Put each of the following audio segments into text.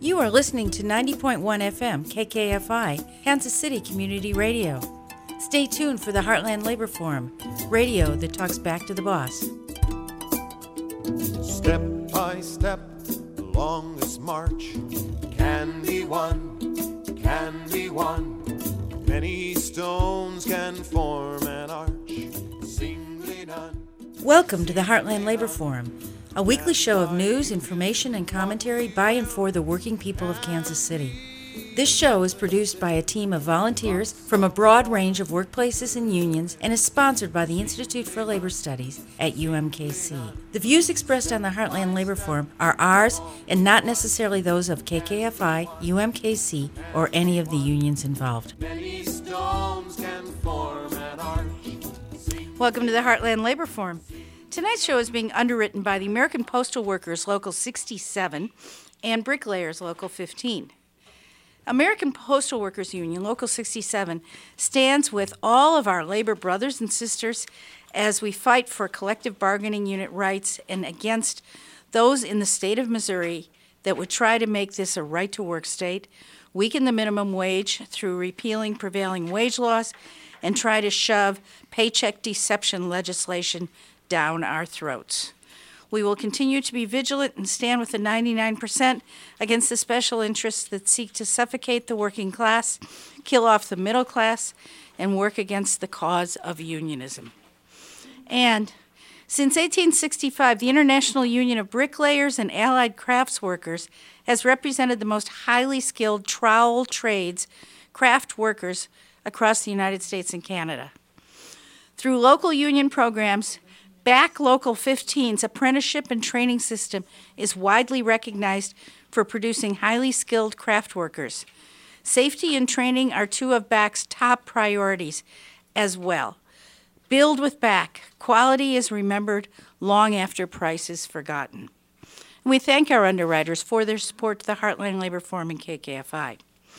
You are listening to 90.1 FM KKFI, Kansas City Community Radio. Stay tuned for the Heartland Labor Forum, radio that talks back to the boss. Step by step along this march can be won, can be won. Many stones can form an arch, singly done. Welcome to the Heartland Labor Forum, a weekly show of news, information, and commentary by and for the working people of Kansas City. This show is produced by a team of volunteers from a broad range of workplaces and unions and is sponsored by the Institute for Labor Studies at UMKC. The views expressed on the Heartland Labor Forum are ours and not necessarily those of KKFI, UMKC, or any of the unions involved. Many stones can form an arch. Welcome to the Heartland Labor Forum. Tonight's show is being underwritten by the American Postal Workers Local 67 and Bricklayers Local 15. American Postal Workers Union Local 67 stands with all of our labor brothers and sisters as we fight for collective bargaining unit rights and against those in the state of Missouri that would try to make this a right-to-work state, weaken the minimum wage through repealing prevailing wage laws, and try to shove paycheck deception legislation down our throats. We will continue to be vigilant and stand with the 99% against the special interests that seek to suffocate the working class, kill off the middle class, and work against the cause of unionism. And since 1865, the International Union of Bricklayers and Allied Crafts Workers has represented the most highly skilled trowel trades craft workers across the United States and Canada. Through local union programs, Back Local 15's apprenticeship and training system is widely recognized for producing highly skilled craft workers. Safety and training are two of BAC's top priorities as well. Build with BAC. Quality is remembered long after price is forgotten. And we thank our underwriters for their support to the Heartland Labor Forum and KKFI.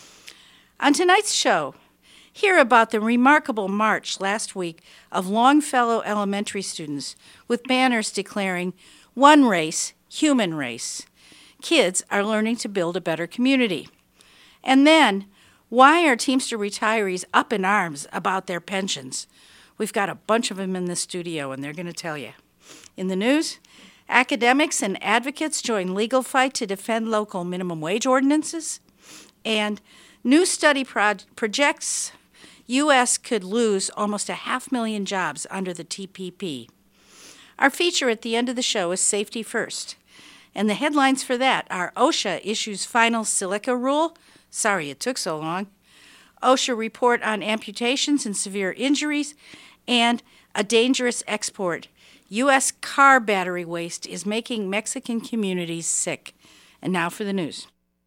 On tonight's show, hear about the remarkable march last week of Longfellow elementary students with banners declaring, "One race, human race." Kids are learning to build a better community. And then, why are Teamster retirees up in arms about their pensions? We've got a bunch of them in the studio, and they're going to tell you. In the news, academics and advocates join legal fight to defend local minimum wage ordinances. And new study projects U.S. could lose almost 500,000 jobs under the TPP. Our feature at the end of the show is Safety First. And the headlines for that are OSHA issues final silica rule. Sorry it took so long. OSHA report on amputations and severe injuries. And a dangerous export. U.S. car battery waste is making Mexican communities sick. And now for the news.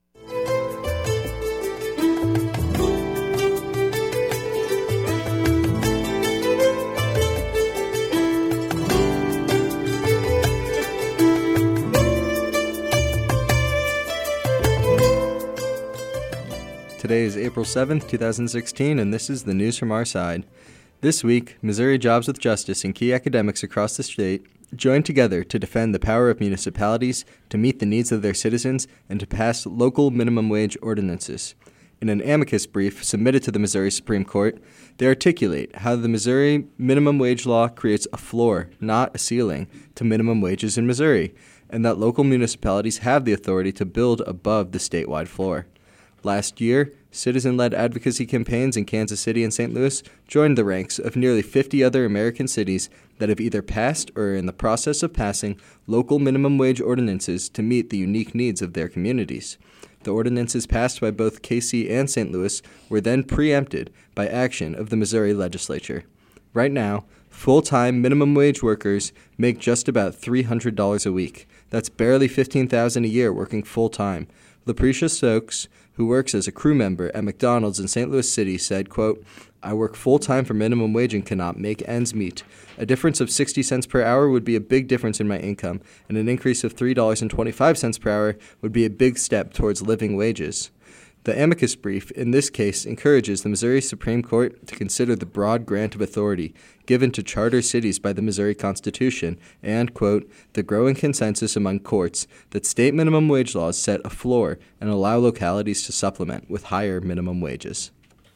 Today is April 7th, 2016, and this is the news from our side. This week, Missouri Jobs with Justice and key academics across the state joined together to defend the power of municipalities to meet the needs of their citizens and to pass local minimum wage ordinances. In an amicus brief submitted to the Missouri Supreme Court, they articulate how the Missouri minimum wage law creates a floor, not a ceiling, to minimum wages in Missouri, and that local municipalities have the authority to build above the statewide floor. Last year, citizen-led advocacy campaigns in Kansas City and St. Louis joined the ranks of nearly 50 other American cities that have either passed or are in the process of passing local minimum wage ordinances to meet the unique needs of their communities. The ordinances passed by both KC and St. Louis were then preempted by action of the Missouri legislature. Right now, full-time minimum wage workers make just about $300 a week. That's barely $15,000 a year working full-time. Lucretia Stokes, who works as a crew member at McDonald's in St. Louis City, said, quote, "I work full-time for minimum wage and cannot make ends meet. A difference of 60 cents per hour would be a big difference in my income, and an increase of $3.25 per hour would be a big step towards living wages." The amicus brief in this case encourages the Missouri Supreme Court to consider the broad grant of authority given to charter cities by the Missouri Constitution and, quote, the growing consensus among courts that state minimum wage laws set a floor and allow localities to supplement with higher minimum wages.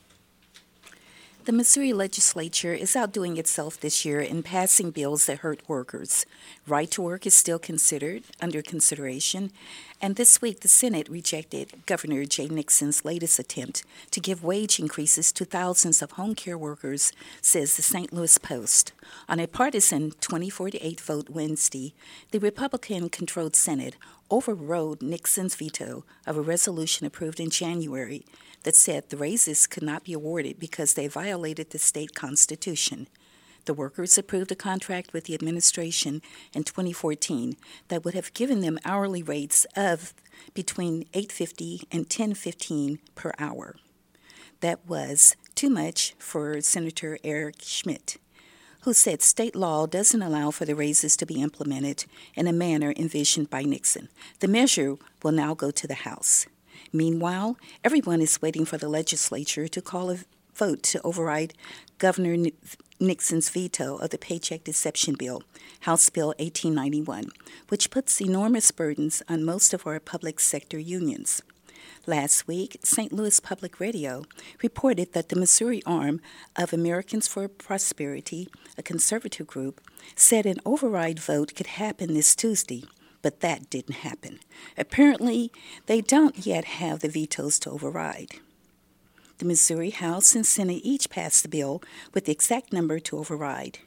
The Missouri legislature is outdoing itself this year in passing bills that hurt workers. Right to work is still under consideration, and this week the Senate rejected Governor Jay Nixon's latest attempt to give wage increases to thousands of home care workers, says the St. Louis Post. On a partisan 24-8 vote Wednesday, the Republican-controlled Senate overrode Nixon's veto of a resolution approved in January that said the raises could not be awarded because they violated the state constitution. The workers approved a contract with the administration in 2014 that would have given them hourly rates of between $8.50 and $10.15 per hour. That was too much for Senator Eric Schmidt, who said state law doesn't allow for the raises to be implemented in a manner envisioned by Nixon. The measure will now go to the House. Meanwhile, everyone is waiting for the legislature to call a vote to override Governor Nixon's veto of the Paycheck Deception Bill, House Bill 1891, which puts enormous burdens on most of our public sector unions. Last week, St. Louis Public Radio reported that the Missouri arm of Americans for Prosperity, a conservative group, said an override vote could happen this Tuesday, but that didn't happen. Apparently, they don't yet have the vetoes to override. The Missouri House and Senate each passed the bill with the exact number to override,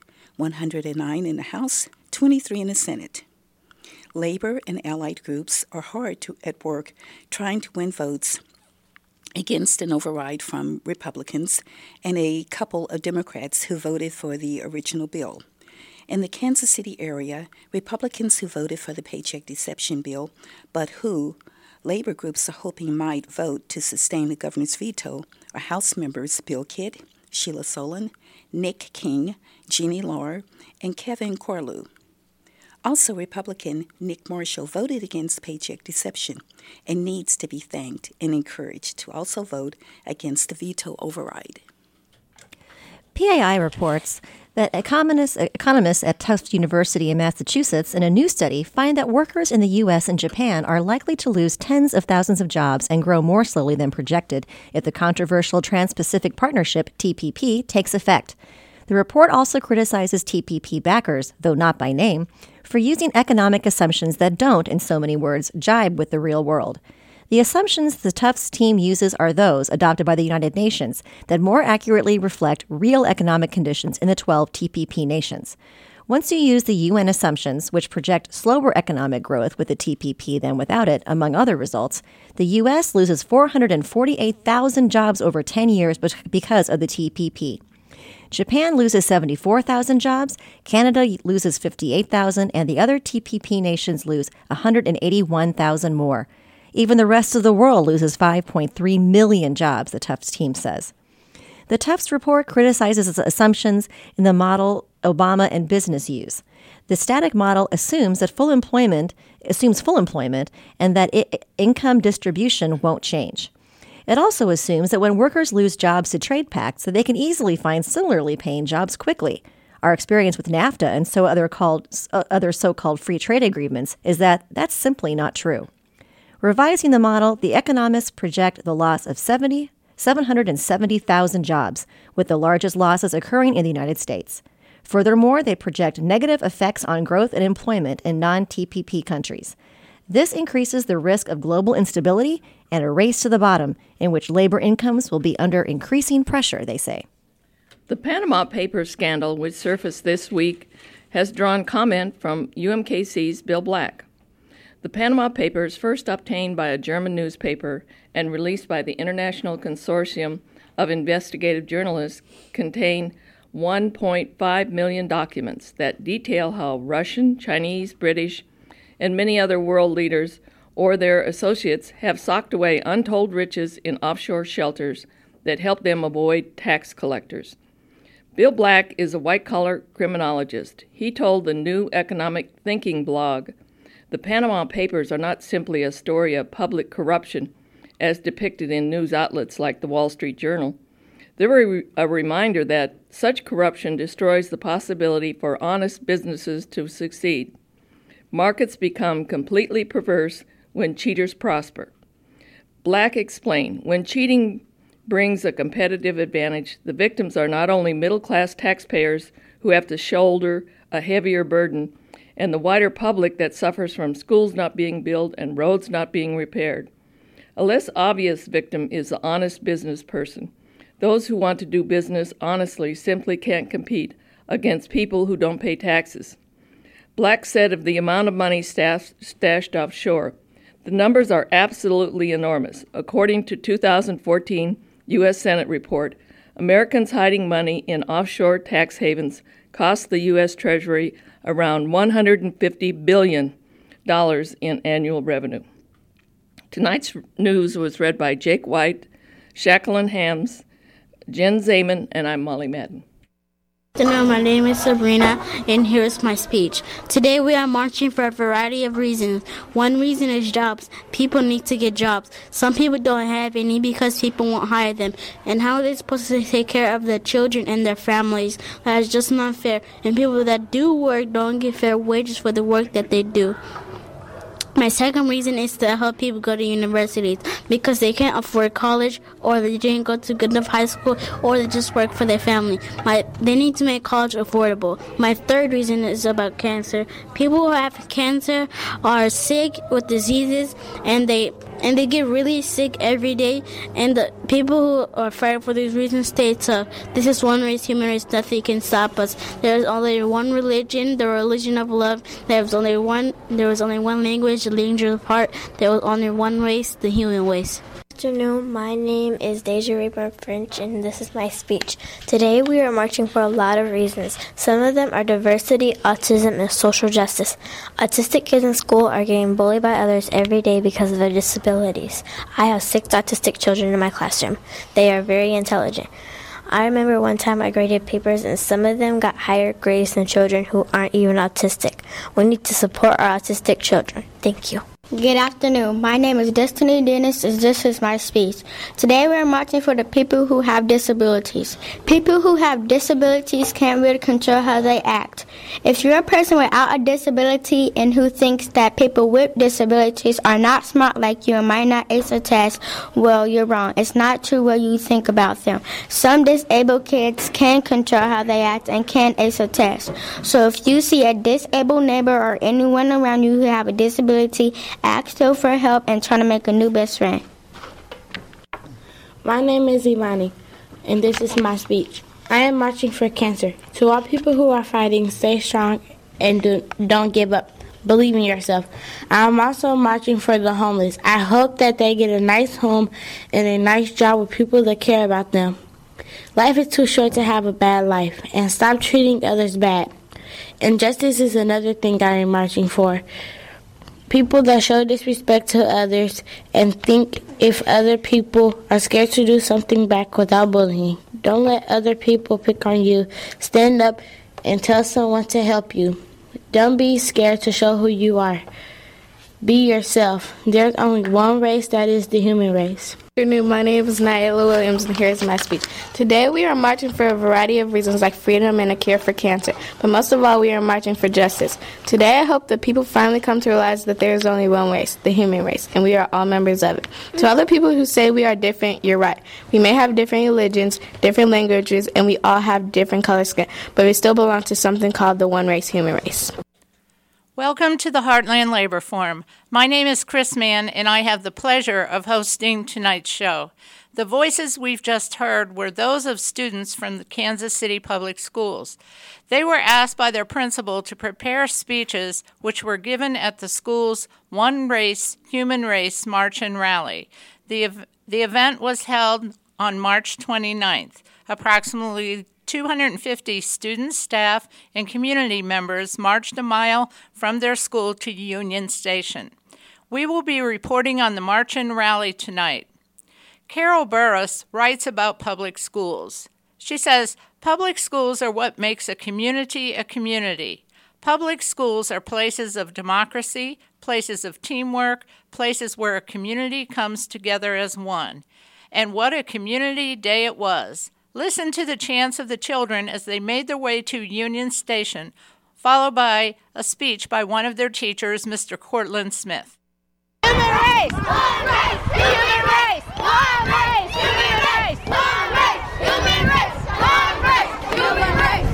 109 in the House, 23 in the Senate. Labor and allied groups are hard at work trying to win votes against an override from Republicans and a couple of Democrats who voted for the original bill. In the Kansas City area, Republicans who voted for the Paycheck Deception Bill, but who labor groups are hoping might vote to sustain the governor's veto, are House members Bill Kidd, Sheila Solon, Nick King, Jeannie Lahr, and Kevin Corlew. Also, Republican Nick Marshall voted against paycheck deception and needs to be thanked and encouraged to also vote against the veto override. PAI reports that economists at Tufts University in Massachusetts in a new study find that workers in the U.S. and Japan are likely to lose tens of thousands of jobs and grow more slowly than projected if the controversial Trans-Pacific Partnership, TPP, takes effect. The report also criticizes TPP backers, though not by name, for using economic assumptions that don't, in so many words, jibe with the real world. The assumptions the Tufts team uses are those adopted by the United Nations that more accurately reflect real economic conditions in the 12 TPP nations. Once you use the UN assumptions, which project slower economic growth with the TPP than without it, among other results, the U.S. loses 448,000 jobs over 10 years because of the TPP. Japan loses 74,000 jobs, Canada loses 58,000, and the other TPP nations lose 181,000 more. Even the rest of the world loses 5.3 million jobs, the Tufts team says. The Tufts report criticizes its assumptions in the model Obama and business use. The static model assumes full employment and that income distribution won't change. It also assumes that when workers lose jobs to trade pacts, that they can easily find similarly paying jobs quickly. Our experience with NAFTA and other so-called free trade agreements is that that's simply not true. Revising the model, the economists project the loss of 770,000 jobs, with the largest losses occurring in the United States. Furthermore, they project negative effects on growth and employment in non-TPP countries. This increases the risk of global instability and a race to the bottom, in which labor incomes will be under increasing pressure, they say. The Panama Papers scandal, which surfaced this week, has drawn comment from UMKC's Bill Black. The Panama Papers, first obtained by a German newspaper and released by the International Consortium of Investigative Journalists, contain 1.5 million documents that detail how Russian, Chinese, British, and many other world leaders or their associates have socked away untold riches in offshore shelters that help them avoid tax collectors. Bill Black is a white-collar criminologist. He told the New Economic Thinking blog, "The Panama Papers are not simply a story of public corruption as depicted in news outlets like the Wall Street Journal. They're a reminder that such corruption destroys the possibility for honest businesses to succeed. Markets become completely perverse when cheaters prosper. Black explained, when cheating brings a competitive advantage, the victims are not only middle-class taxpayers who have to shoulder a heavier burden, and the wider public that suffers from schools not being built and roads not being repaired. A less obvious victim is the honest business person. Those who want to do business honestly simply can't compete against people who don't pay taxes. Black said of the amount of money stashed offshore, the numbers are absolutely enormous. According to 2014 U.S. Senate report, Americans hiding money in offshore tax havens cost the U.S. Treasury around $150 billion in annual revenue. Tonight's news was read by Jake White, Jacqueline Hams, Jen Zaman, and I'm Molly Madden. Hello, my name is Sabrina, and here's my speech. Today we are marching for a variety of reasons. One reason is jobs. People need to get jobs. Some people don't have any because people won't hire them. And how are they supposed to take care of their children and their families? That is just not fair. And people that do work don't get fair wages for the work that they do. My second reason is to help people go to universities because they can't afford college, or they didn't go to good enough high school, or they just work for their family. They need to make college affordable. My third reason is about cancer. People who have cancer are sick with diseases, and they get really sick every day, and the people who are fighting for these reasons stay tough. This is one race, human race, nothing can stop us. There is only one religion, the religion of love. There was only one language, the language of heart. There was only one race, the human race. Good afternoon. My name is Deja Rayburn French, and this is my speech. Today we are marching for a lot of reasons. Some of them are diversity, autism, and social justice. Autistic kids in school are getting bullied by others every day because of their disabilities. I have 6 autistic children in my classroom. They are very intelligent. I remember one time I graded papers and some of them got higher grades than children who aren't even autistic. We need to support our autistic children. Thank you. Good afternoon. My name is Destiny Dennis, and this is my speech. Today we are marching for the people who have disabilities. People who have disabilities can't really control how they act. If you're a person without a disability and who thinks that people with disabilities are not smart like you and might not ace a test, well, you're wrong. It's not true what you think about them. Some disabled kids can control how they act and can ace a test. So if you see a disabled neighbor or anyone around you who have a disability, ask them for help and try to make a new best friend. My name is Imani, and this is my speech. I am marching for cancer. To all people who are fighting, stay strong and don't give up. Believe in yourself. I am also marching for the homeless. I hope that they get a nice home and a nice job with people that care about them. Life is too short to have a bad life, and stop treating others bad. Injustice is another thing I am marching for. People that show disrespect to others and think if other people are scared to do something back without bullying. Don't let other people pick on you. Stand up and tell someone to help you. Don't be scared to show who you are. Be yourself. There's only one race, that is the human race. Good afternoon. My name is Nyla Williams, and here's my speech. Today we are marching for a variety of reasons like freedom and a cure for cancer, but most of all we are marching for justice. Today I hope that people finally come to realize that there is only one race, the human race, and we are all members of it. To other people who say we are different, you're right. We may have different religions, different languages, and we all have different color skin, but we still belong to something called the one race, human race. Welcome to the Heartland Labor Forum. My name is Chris Mann, and I have the pleasure of hosting tonight's show. The voices we've just heard were those of students from the Kansas City Public Schools. They were asked by their principal to prepare speeches which were given at the school's One Race, Human Race March and Rally. The event was held on March 29th. Approximately 250 students, staff, and community members marched a mile from their school to Union Station. We will be reporting on the march and rally tonight. Carol Burris writes about public schools. She says, public schools are what makes a community a community. Public schools are places of democracy, places of teamwork, places where a community comes together as one. And what a community day it was. Listen to the chants of the children as they made their way to Union Station, followed by a speech by one of their teachers, Mr. Cortland Smith. Human race! One race! Human race! One race! Human race! One race! Human race! One race! Human race!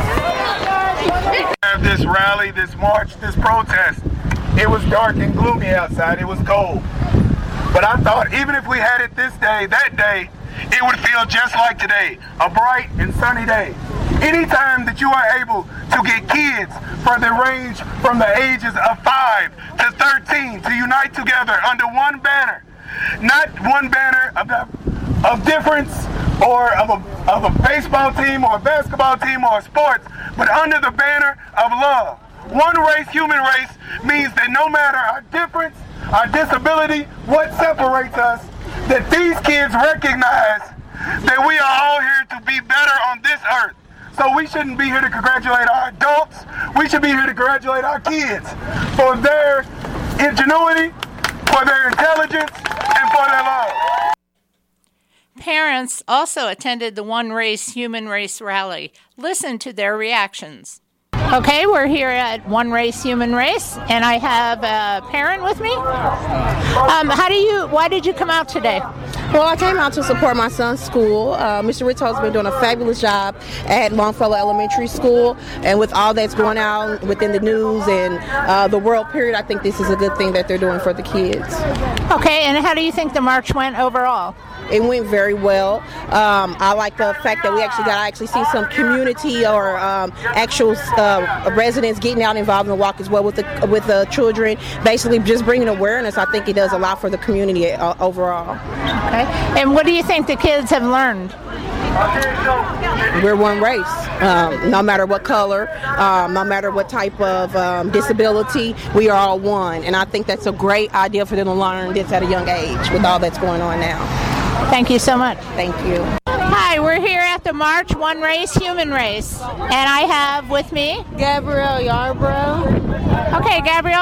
Have this rally, this march, this protest. It was dark and gloomy outside. It was cold. But I thought even if we had it this day, that day, it would feel just like today, a bright and sunny day. Anytime that you are able to get kids from the range from the ages of 5 to 13 to unite together under one banner, not one banner of difference or of a baseball team or a basketball team or sports, but under the banner of love. One race, human race, means that no matter our difference, our disability, what separates us, that these kids recognize that we are all here to be better on this earth. So we shouldn't be here to congratulate our adults. We should be here to congratulate our kids for their ingenuity, for their intelligence, and for their love. Parents also attended the One Race, Human Race rally. Listen to their reactions. Okay, we're here at One Race, Human Race, and I have a parent with me. Why did you come out today? Well, I came out to support my son's school. Mr. Ritto's been doing a fabulous job at Longfellow Elementary School, and with all that's going on within the news and the world period, I think this is a good thing that they're doing for the kids. Okay, and how do you think the march went overall? It went very well. I like the fact that we actually see some community or actual residents getting out involved in the walk as well with the children. Basically, just bringing awareness. I think it does a lot for the community overall. Okay. And what do you think the kids have learned? We're one race. No matter what color, no matter what type of disability, we are all one. And I think that's a great idea for them to learn this at a young age with all that's going on now. Thank you so much. Thank you. Hi, we're here at the March One Race, Human Race. And I have with me Gabrielle Yarbrough. Okay, Gabrielle,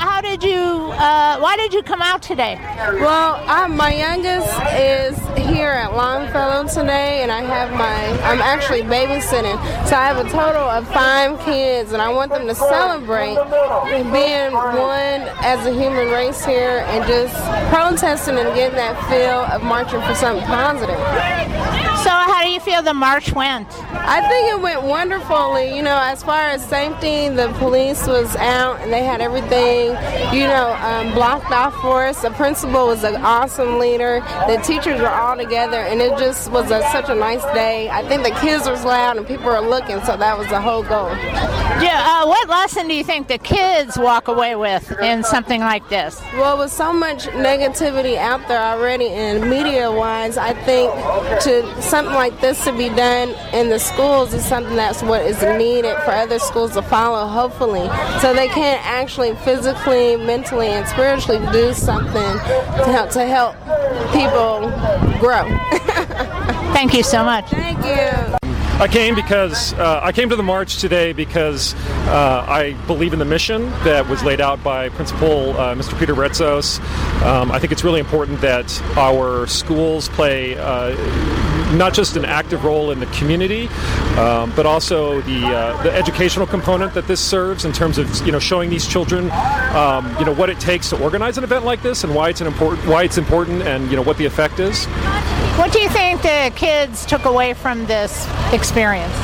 why did you come out today? Well, my youngest is here at Longfellow today, and I'm actually babysitting. So I have a total of 5 kids, and I want them to celebrate being one as a human race here and just protesting and getting that feel of marching for something positive. So how do you feel the march went? I think it went wonderfully. As far as safety, the police was out and they had everything, blocked off for us. The principal was an awesome leader. The teachers were all together, and it just was such a nice day. I think the kids were loud and people were looking, so that was the whole goal. Yeah. What lesson do you think the kids walk away with in something like this? Well, with so much negativity out there already, and media-wise, I think something like this to be done in the schools is something that's what is needed for other schools to follow, hopefully, so they can actually physically, mentally, and spiritually do something to help people grow. Thank you so much. Thank you. I came to the march today because I believe in the mission that was laid out by Principal Mr. Peter Retzos. I think it's really important that our schools play not just an active role in the community, but also the educational component that this serves in terms of showing these children what it takes to organize an event like this and why it's important and what the effect is. What do you think the kids took away from this experience?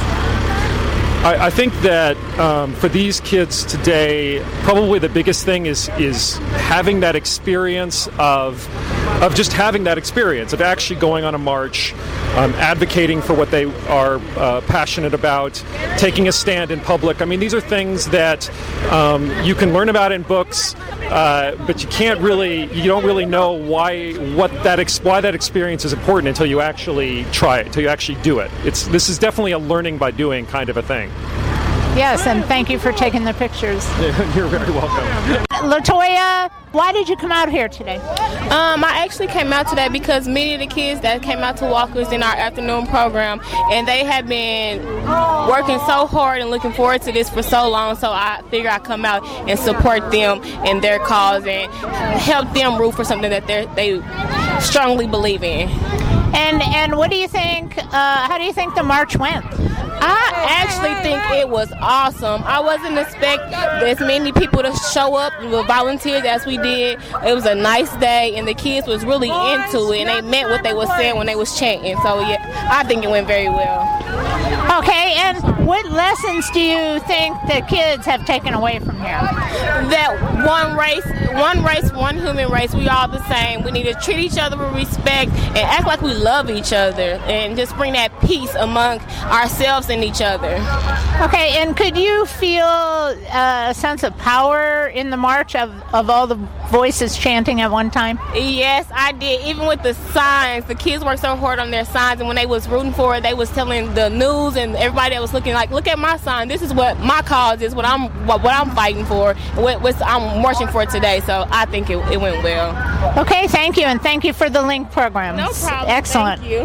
I think that for these kids today, probably the biggest thing is having that experience of just having that experience of actually going on a march, advocating for what they are passionate about, taking a stand in public. I mean, these are things that you can learn about in books, but you don't really know why that experience is important until you actually try it, until you actually do it. This is definitely a learning by doing kind of a thing. Yes, and thank you for taking the pictures. You're very welcome. Latoya, why did you come out here today? I actually came out today because many of the kids that came out to walk was in our afternoon program, and they have been working so hard and looking forward to this for so long, so I figured I'd come out and support them in their cause and help them root for something that they strongly believe in. And what do you think, how do you think the march went? I actually think it was awesome. I wasn't expecting as many people to show up with volunteers as we did. It was a nice day, and the kids was really into it, and they meant what they were saying when they was chanting. So yeah, I think it went very well. Okay, and what lessons do you think the kids have taken away from here? That one race, one human race, we all the same. We need to treat each other with respect and act like we love each other, and just bring that peace among ourselves and each other. Okay, and could you feel a sense of power in the march of all the voices chanting at one time? Yes, I did. Even with the signs, the kids worked so hard on their signs, and when they was rooting for it, they was telling the news and everybody that was looking like, look at my sign. This is what my cause is, what I'm fighting for, what I'm marching for today. So I think it went well. Okay, thank you, and thank you for the link program. No problem. Excellent. Thank you.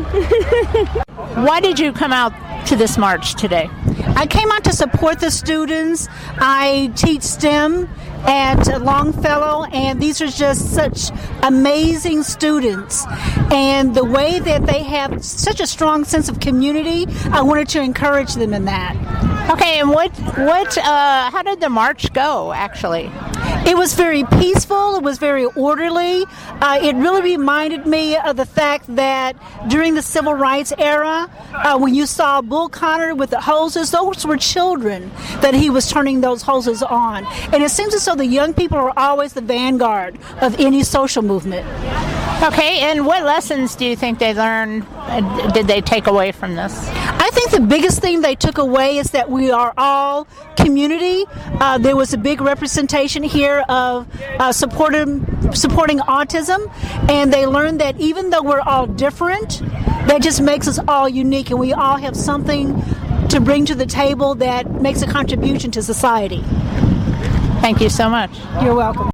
Why did you come out to this march today? I came out to support the students. I teach STEM at Longfellow, and these are just such amazing students. And the way that they have such a strong sense of community, I wanted to encourage them in that. Okay, and how did the march go, actually? It was very peaceful. It was very orderly. It really reminded me of the fact that during the Civil Rights era, when you saw Bull Connor with the hoses, those were children that he was turning those hoses on. And it seems as though the young people are always the vanguard of any social movement. Okay, and what lessons do you think they learned, did they take away from this? I think the biggest thing they took away is that we are all community. There was a big representation here of supporting autism, and they learned that even though we're all different, that just makes us all unique, and we all have something to bring to the table that makes a contribution to society. Thank you so much. You're welcome.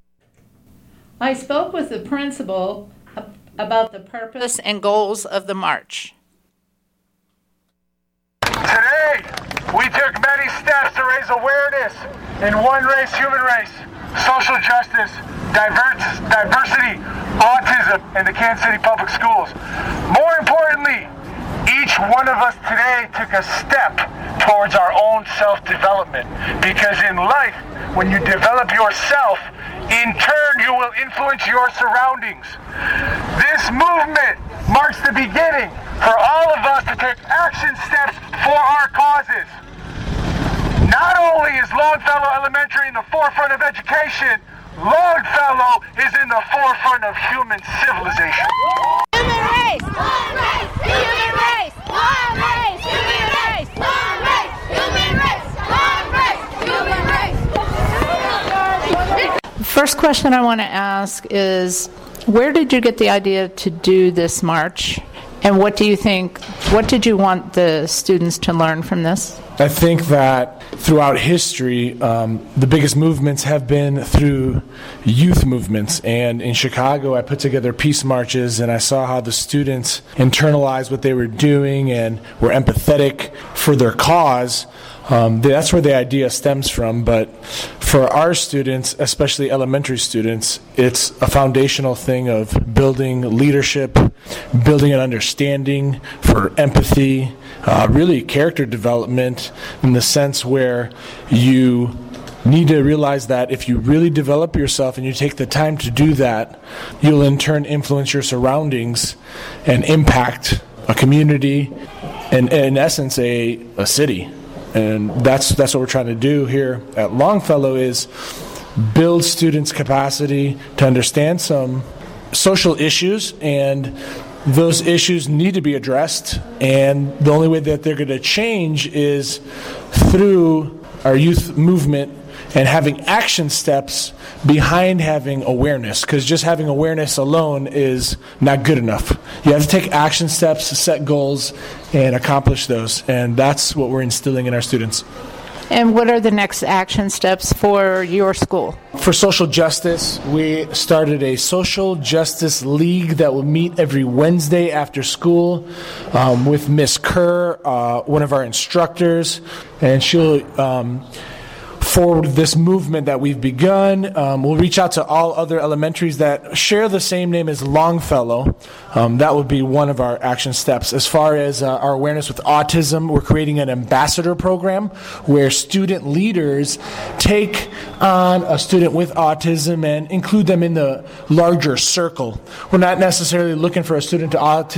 I spoke with the principal about the purpose and goals of the march. Today, we took many steps to raise awareness in one race, human race, social justice, diversity, autism in the Kansas City Public Schools. More importantly, each one of us today took a step towards our own self-development, because in life, when you develop yourself, in turn you will influence your surroundings. This movement marks the beginning for all of us to take action steps for our causes. Not only is Longfellow Elementary in the forefront of education, Longfellow is in the forefront of human civilization. Human race! One race! Human race! One race! Human race! One race! Human race! One race! Human race! First question I want to ask is, where did you get the idea to do this march? And what did you want the students to learn from this? I think that throughout history, the biggest movements have been through youth movements. And in Chicago, I put together peace marches, and I saw how the students internalized what they were doing and were empathetic for their cause. That's where the idea stems from. But for our students, especially elementary students, it's a foundational thing of building leadership, building an understanding for empathy, really character development, in the sense where you need to realize that if you really develop yourself and you take the time to do that, you'll in turn influence your surroundings and impact a community and, in essence, a city. And that's what we're trying to do here at Longfellow, is build students' capacity to understand some social issues, and those issues need to be addressed. And the only way that they're going to change is through our youth movement and having action steps behind having awareness, because just having awareness alone is not good enough. You have to take action steps, set goals, and accomplish those, and that's what we're instilling in our students. And what are the next action steps for your school? For social justice, we started a social justice league that will meet every Wednesday after school with Miss Kerr, one of our instructors, and she'll forward this movement that we've begun. We'll reach out to all other elementaries that share the same name as Longfellow. That would be one of our action steps. As far as our awareness with autism, we're creating an ambassador program where student leaders take on a student with autism and include them in the larger circle. We're not necessarily looking for a student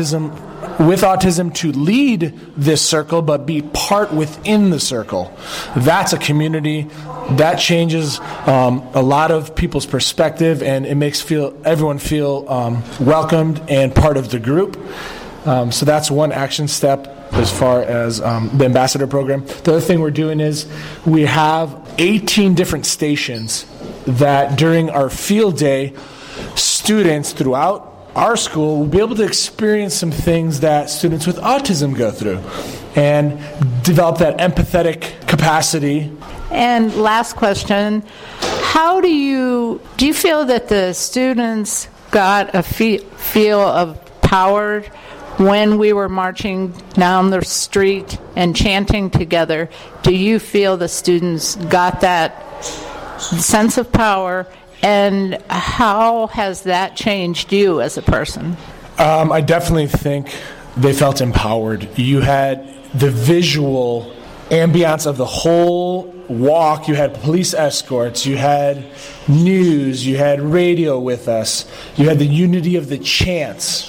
with autism to lead this circle, but be part within the circle. That's a community that changes a lot of people's perspective, and it makes everyone feel welcomed and part of the group. So that's one action step as far as the ambassador program. The other thing we're doing is we have 18 different stations that during our field day, students throughout our school will be able to experience some things that students with autism go through and develop that empathetic capacity. And last question, do you feel that the students got a feel of power when we were marching down the street and chanting together? Do you feel the students got that sense of power, and how has that changed you as a person? I definitely think they felt empowered. You had the visual ambiance of the whole walk. You had police escorts, you had news, you had radio with us, you had the unity of the chants.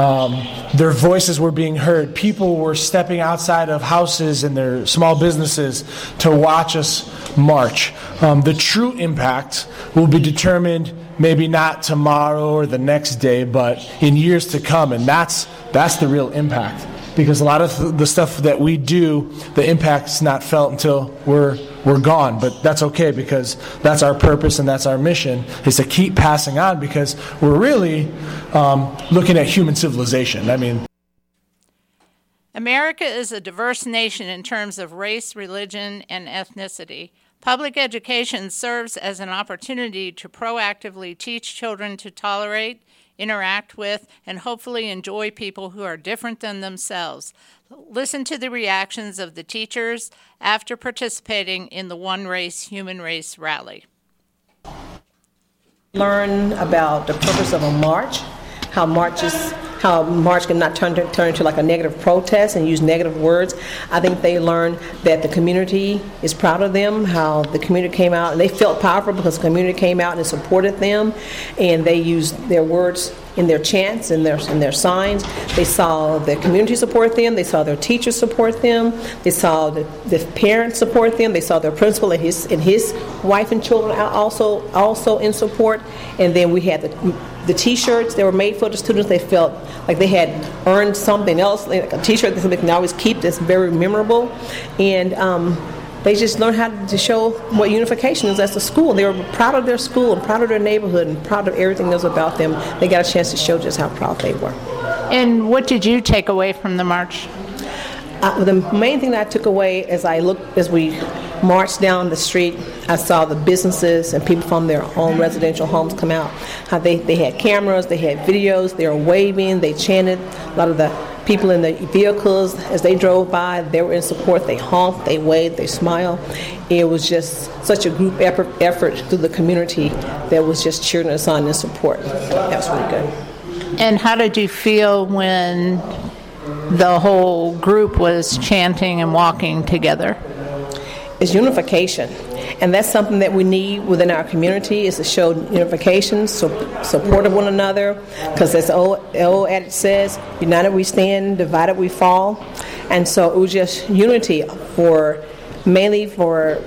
Their voices were being heard. People were stepping outside of houses and their small businesses to watch us march. The true impact will be determined maybe not tomorrow or the next day, but in years to come, and that's the real impact. Because a lot of the stuff that we do, the impact's not felt until we're gone. But that's okay, because that's our purpose and that's our mission, is to keep passing on, because we're really looking at human civilization. America is a diverse nation in terms of race, religion, and ethnicity. Public education serves as an opportunity to proactively teach children to tolerate, interact with, and hopefully enjoy people who are different than themselves. Listen to the reactions of the teachers after participating in the One Race, Human Race rally. Learn about the purpose of a march, how march cannot turn into like a negative protest and use negative words. I think they learned that the community is proud of them, how the community came out, and they felt powerful because the community came out and supported them, and they used their words in their chants and their signs. They saw the community support them, they saw their teachers support them, they saw the parents support them, they saw their principal and his wife and children also in support. And then we had the T-shirts that were made for the students. They felt like they had earned something else, like a T-shirt that they can always keep that's very memorable. And they just learned how to show what unification is as a school. They were proud of their school and proud of their neighborhood and proud of everything that was about them. They got a chance to show just how proud they were. And what did you take away from the march? The main thing that I took away as we marched down the street, I saw the businesses and people from their own residential homes come out. How they had cameras, they had videos, they were waving, they chanted. A lot of the people in the vehicles, as they drove by, they were in support. They honked, they waved, they smiled. It was just such a group effort through the community that was just cheering us on in support. That was really good. And how did you feel when the whole group was chanting and walking together? It's unification. And that's something that we need within our community, is to show unification, support of one another, because as the old adage says, united we stand, divided we fall. And so it was just unity mainly for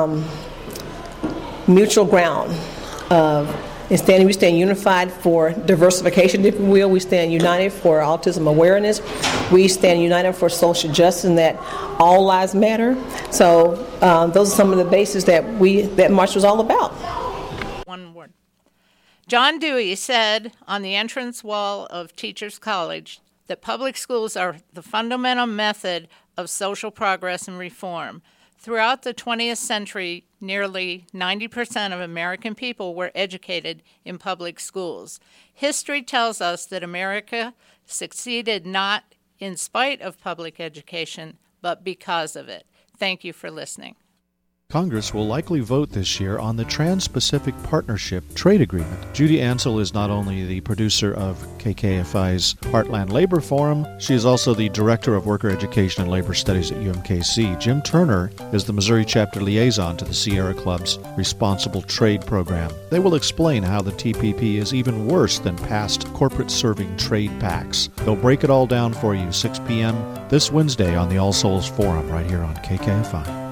mutual ground. We stand unified for diversification, if you will. We stand united for autism awareness. We stand united for social justice, and that all lives matter. So those are some of the bases that march was all about. One word. John Dewey said on the entrance wall of Teachers College that public schools are the fundamental method of social progress and reform. Throughout the 20th century, nearly 90% of American people were educated in public schools. History tells us that America succeeded not in spite of public education, but because of it. Thank you for listening. Congress will likely vote this year on the Trans-Pacific Partnership Trade Agreement. Judy Ansell is not only the producer of KKFI's Heartland Labor Forum, she is also the Director of Worker Education and Labor Studies at UMKC. Jim Turner is the Missouri Chapter Liaison to the Sierra Club's Responsible Trade Program. They will explain how the TPP is even worse than past corporate-serving trade pacts. They'll break it all down for you 6 p.m. this Wednesday on the All Souls Forum right here on KKFI.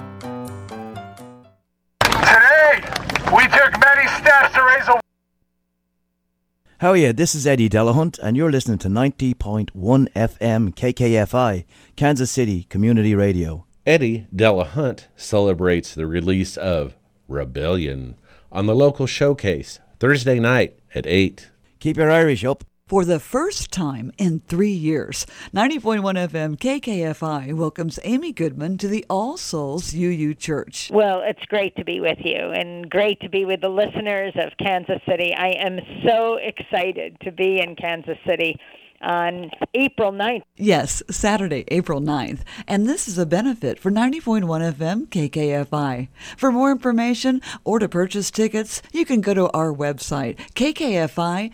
We took many steps to raise a... How are you? This is Eddie Delahunt, and you're listening to 90.1 FM KKFI, Kansas City Community Radio. Eddie Delahunt celebrates the release of Rebellion on the local showcase Thursday night at 8. Keep your Irish up. For the first time in 3 years, 90.1 FM KKFI welcomes Amy Goodman to the All Souls UU Church. Well, it's great to be with you and great to be with the listeners of Kansas City. I am so excited to be in Kansas City on April 9th. Yes, Saturday, April 9th. And this is a benefit for 90.1 FM KKFI. For more information or to purchase tickets, you can go to our website, kkfi.org.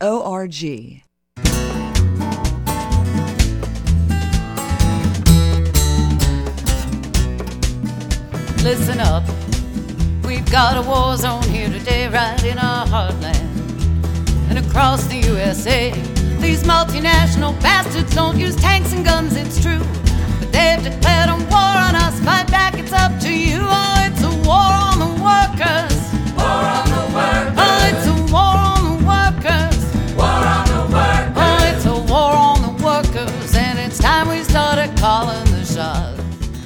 Listen up, we've got a war zone here today, right in our heartland and across the USA. These multinational bastards don't use tanks and guns, it's true, but they've declared a war on us. Fight back, it's up to you. Oh, it's a war on the workers. War on the workers. Oh, it's a war on the workers. War on the workers. Oh, it's a war on the workers, and it's time we started calling the shots.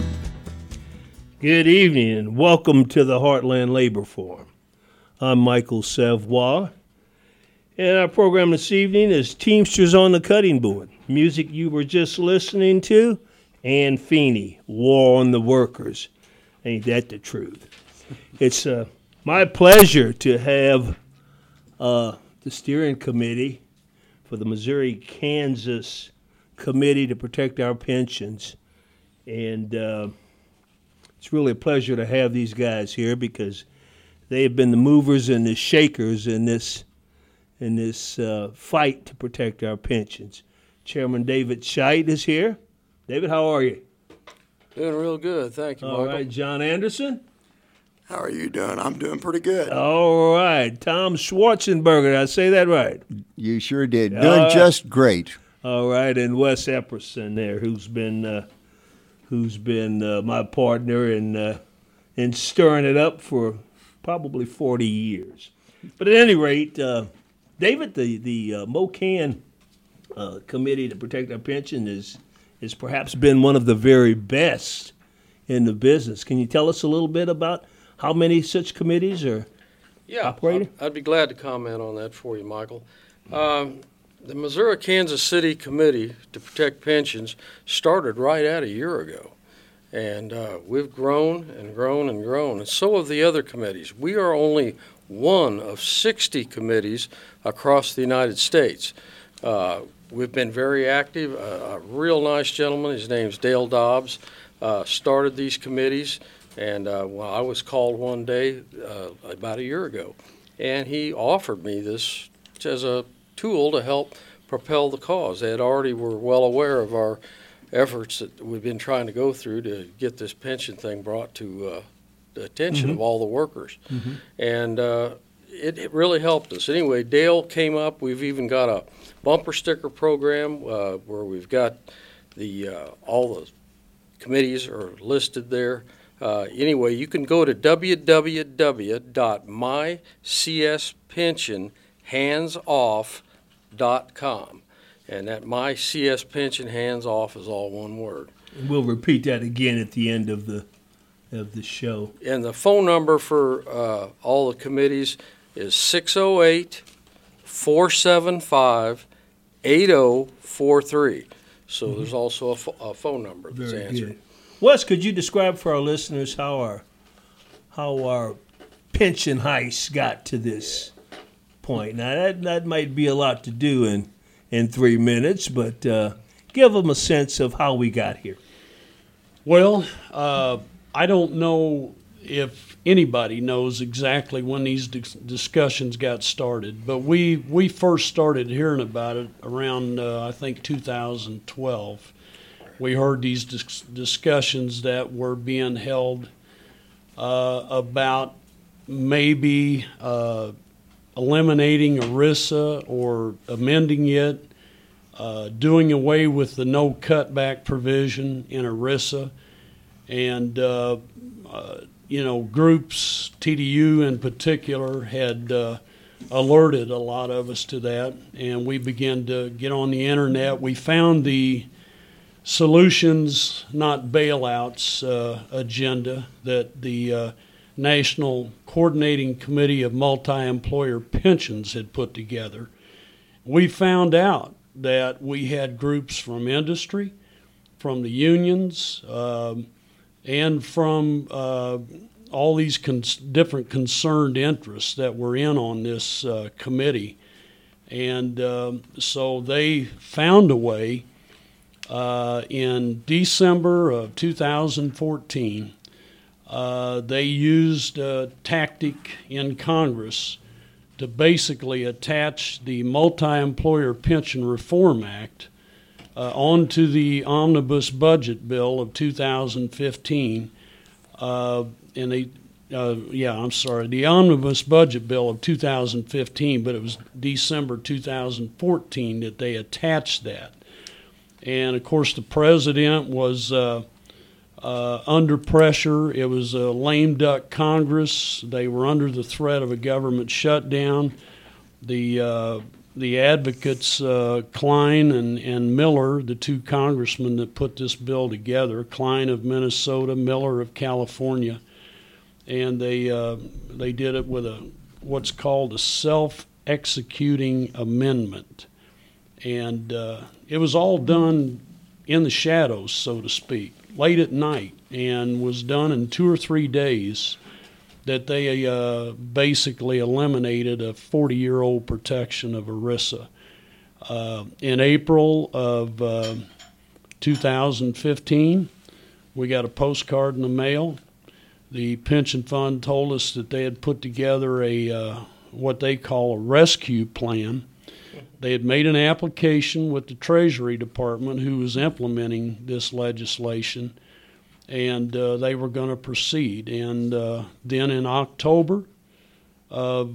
Good evening and welcome to the Heartland Labor Forum. I'm Michael Savoy, and our program this evening is Teamsters on the Cutting Board. Music you were just listening to, Ann Feeney, War on the Workers. Ain't that the truth? It's my pleasure to have the steering committee for the Missouri-Kansas Committee to Protect Our Pensions, and it's really a pleasure to have these guys here because they have been the movers and the shakers in this fight to protect our pensions. Chairman David Scheit is here. David, how are you? Doing real good, thank you, Michael. All right, John Anderson. How are you doing? I'm doing pretty good. All right, Tom Schwarzenberger, did I say that right? You sure did. Doing just great. All right, and Wes Epperson there, who's been my partner in stirring it up for probably 40 years. But at any rate, David, the MOCAN Committee to Protect Our Pension has perhaps been one of the very best in the business. Can you tell us a little bit about how many such committees are operating? I'd be glad to comment on that for you, Michael. The Missouri-Kansas City Committee to Protect Pensions started right at a year ago. And we've grown and grown and grown, and so have the other committees. We are only one of 60 committees across the United States. We've been very active. A real nice gentleman, his name's Dale Dobbs, started these committees, and I was called one day about a year ago, and he offered me this as a tool to help propel the cause. They already were well aware of our efforts that we've been trying to go through to get this pension thing brought to the attention of all the workers. And it really helped us. Anyway, Dale came up. We've even got a bumper sticker program where we've got all the committees are listed there. Anyway, you can go to www.mycspensionhandsoff.com. And that My CS Pension Hands Off is all one word. And we'll repeat that again at the end of the show. And the phone number for all the committees is 608-475-8043. So there's also a phone number that's answered. Good. Wes, could you describe for our listeners how our pension heist got to this point? Now, that might be a lot to do in 3 minutes, but give them a sense of how we got here. Well, I don't know if anybody knows exactly when these discussions got started, but we first started hearing about it around, I think, 2012. We heard these discussions that were being held about maybe eliminating ERISA or amending it, doing away with the no cutback provision in ERISA, and groups, TDU in particular, had alerted a lot of us to that, and we began to get on the internet. We found the solutions, not bailouts agenda that the National Coordinating Committee of Multi-Employer Pensions had put together. We found out that we had groups from industry, from the unions, and from all these different concerned interests that were in on this committee. And so they found a way in December of 2014. They used a tactic in Congress to basically attach the Multi-Employer Pension Reform Act onto the Omnibus Budget Bill of 2015. The Omnibus Budget Bill of 2015, but it was December 2014 that they attached that. And, of course, the president was under pressure. It was a lame duck Congress. They were under the threat of a government shutdown. The advocates, Klein and Miller, the two congressmen that put this bill together, Klein of Minnesota, Miller of California, and they did it with what's called a self-executing amendment. And it was all done in the shadows, so to speak, late at night, and was done in 2 or 3 days, that they basically eliminated a 40-year-old protection of ERISA. In April of 2015, we got a postcard in the mail. The pension fund told us that they had put together what they call a rescue plan. They had made an application with the Treasury Department, who was implementing this legislation, and they were going to proceed. And then in October of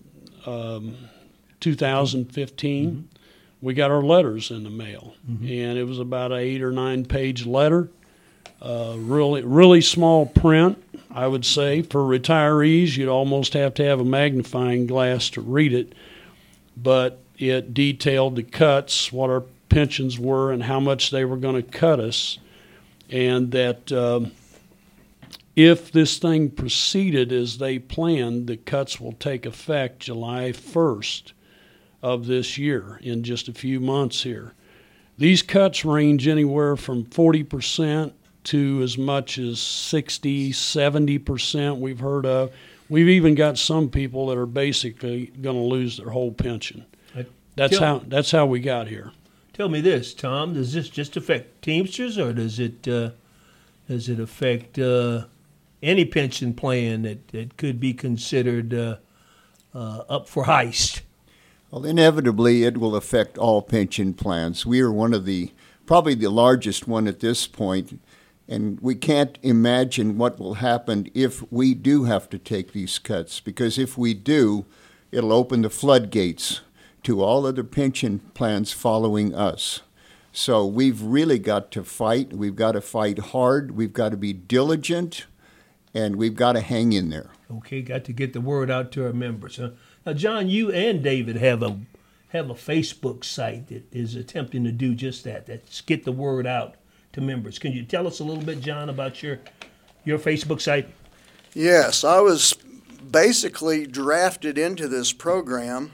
2015, we got our letters in the mail, and it was about an 8 or 9 page letter, really small print, I would say. For retirees, you'd almost have to have a magnifying glass to read it, but it detailed the cuts, what our pensions were, and how much they were going to cut us, and that if this thing proceeded as they planned, the cuts will take effect July 1st of this year, in just a few months here. These cuts range anywhere from 40% to as much as 60, 70% we've heard of. We've even got some people that are basically going to lose their whole pension. That's how we got here. Tell me this, Tom. Does this just affect Teamsters, or does it affect any pension plan that could be considered up for heist? Well, inevitably, it will affect all pension plans. We are one of probably the largest one at this point, and we can't imagine what will happen if we do have to take these cuts, because if we do, it'll open the floodgates to all other pension plans following us. So we've really got to fight. We've got to fight hard. We've got to be diligent, and we've got to hang in there. Okay, got to get the word out to our members. Huh? Now, John, you and David have a Facebook site that is attempting to do just that. That's get the word out to members. Can you tell us a little bit, John, about your Facebook site? Yes, I was basically drafted into this program.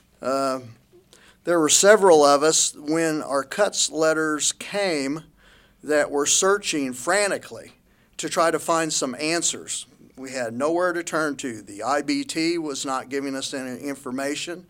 There were several of us when our cuts letters came. that were searching frantically to try to find some answers. We had nowhere to turn to. The IBT was not giving us any information.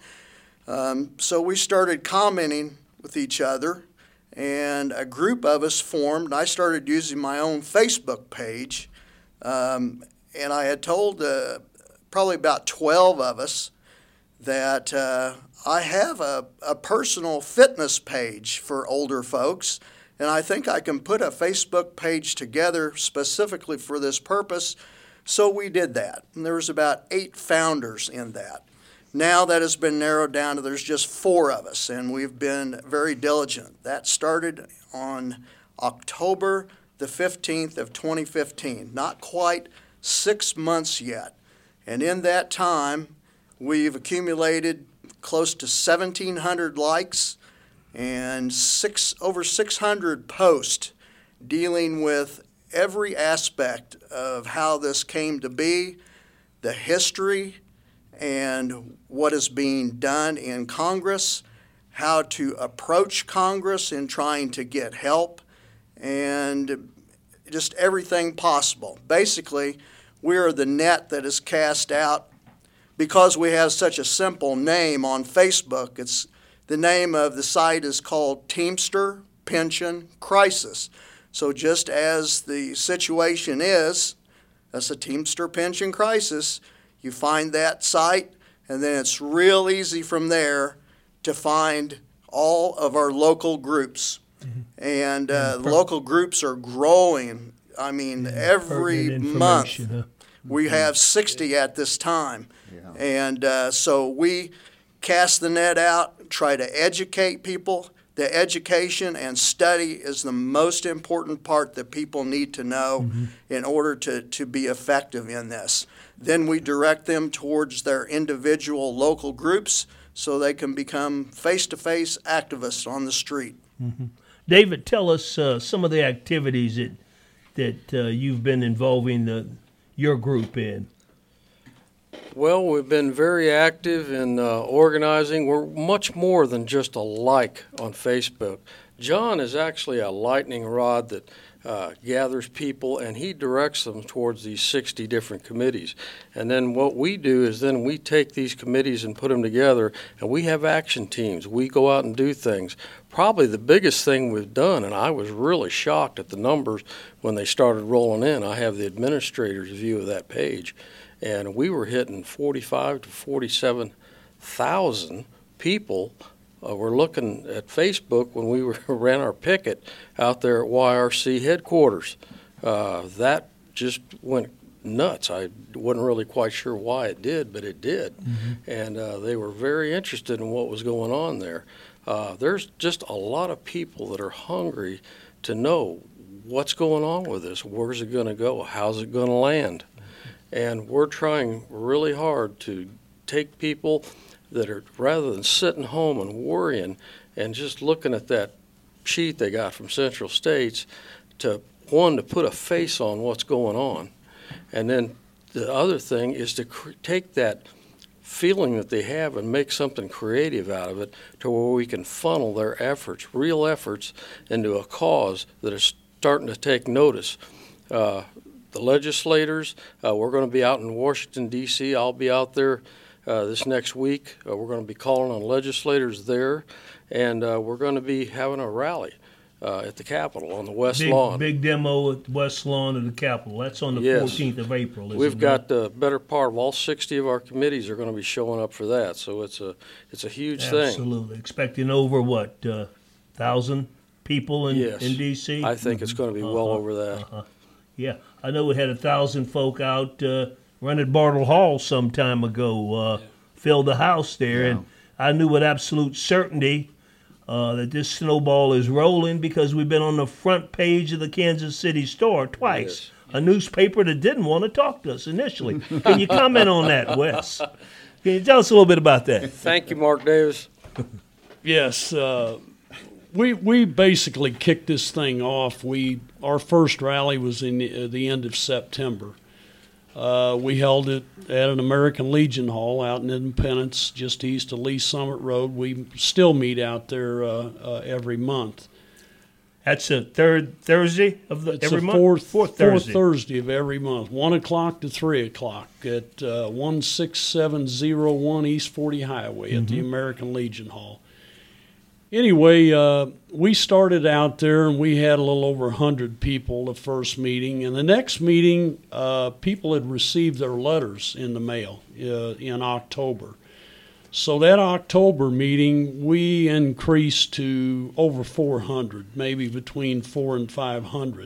So we started commenting with each other, and a group of us formed. I started using my own Facebook page, and I had told probably about 12 of us that I have a personal fitness page for older folks, and I think I can put a Facebook page together specifically for this purpose. So we did that, and there was about 8 founders in that. Now that has been narrowed down to there's just 4 of us, and we've been very diligent. That started on October the 15th of 2015, not quite 6 months yet. And in that time, we've accumulated close to 1,700 likes and over 600 posts dealing with every aspect of how this came to be, the history, and what is being done in Congress, how to approach Congress in trying to get help, and just everything possible. Basically, we are the net that is cast out because we have such a simple name on Facebook. It's the name of the site is called Teamster Pension Crisis. So just as the situation is, that's a Teamster Pension Crisis, you find that site, and then it's real easy from there to find all of our local groups. Mm-hmm. And the local groups are growing. I mean, every month we have 60 at this time. Yeah. And so we cast the net out, try to educate people. The education and study is the most important part that people need to know in order to be effective in this. Then we direct them towards their individual local groups so they can become face-to-face activists on the street. Mm-hmm. David, tell us some of the activities that you've been involving your group in. Well, we've been very active in organizing. We're much more than just a like on Facebook. John is actually a lightning rod that gathers people, and he directs them towards these 60 different committees. And then what we do is then we take these committees and put them together, and we have action teams. We go out and do things. Probably the biggest thing we've done, and I was really shocked at the numbers when they started rolling in. I have the administrator's view of that page. And we were hitting 45 to 47,000 people were looking at Facebook when we ran our picket out there at YRC headquarters. That just went nuts. I wasn't really quite sure why it did, but it did. Mm-hmm. And they were very interested in what was going on there. There's just a lot of people that are hungry to know what's going on with this. Where's it going to go? How's it going to land? And we're trying really hard to take people that are, rather than sitting home and worrying and just looking at that sheet they got from Central States, to put a face on what's going on. And then the other thing is to take that feeling that they have and make something creative out of it to where we can funnel their efforts, real efforts, into a cause that is starting to take notice. The legislators, we're going to be out in Washington, D.C. I'll be out there this next week. We're going to be calling on legislators there, and we're going to be having a rally at the Capitol on the West Lawn. Big demo at the West Lawn of the Capitol. That's on the 14th of April. We've got the better part of all 60 of our committees are going to be showing up for that, so it's a huge thing. Absolutely. Expecting over, 1,000 people in D.C.? I think it's going to be well over that. Yeah, I know we had 1,000 folk out running Bartle Hall some time ago, filled the house there, and I knew with absolute certainty that this snowball is rolling because we've been on the front page of the Kansas City Star twice, a newspaper that didn't want to talk to us initially. Can you comment on that, Wes? Can you tell us a little bit about that? Thank you, Mark Davis. Yes, we basically kicked this thing off. Our first rally was in the end of September. We held it at an American Legion Hall out in Independence, just east of Lee Summit Road. We still meet out there every month. That's the third Thursday of every month? Fourth Thursday of every month, 1 o'clock to 3 o'clock at 16701 East 40 Highway at the American Legion Hall. Anyway, we started out there, and we had a little over 100 people the first meeting. And the next meeting, people had received their letters in the mail in October. So that October meeting, we increased to over 400, maybe between 400 and 500.